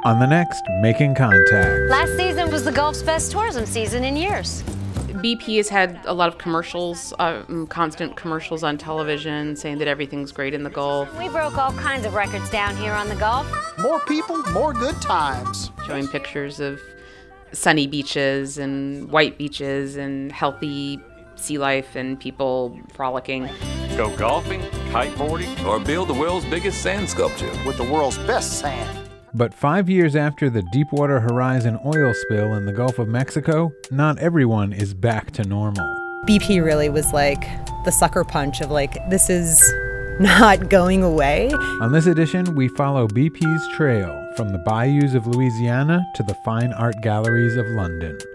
on the next Making Contact. Last season was the Gulf's best tourism season in years. BP has had a lot of commercials, constant commercials on television saying that everything's great in the Gulf. We broke all kinds of records down here on the Gulf. More people, more good times. Showing pictures of sunny beaches and white beaches and healthy sea life and people frolicking. Go golfing, kiteboarding, or build the world's biggest sand sculpture with the world's best sand. But 5 years after the Deepwater Horizon oil spill in the Gulf of Mexico, not everyone is back to normal. BP really was like the sucker punch of like, this is not going away. On this edition, we follow BP's trail from the bayous of Louisiana to the fine art galleries of London.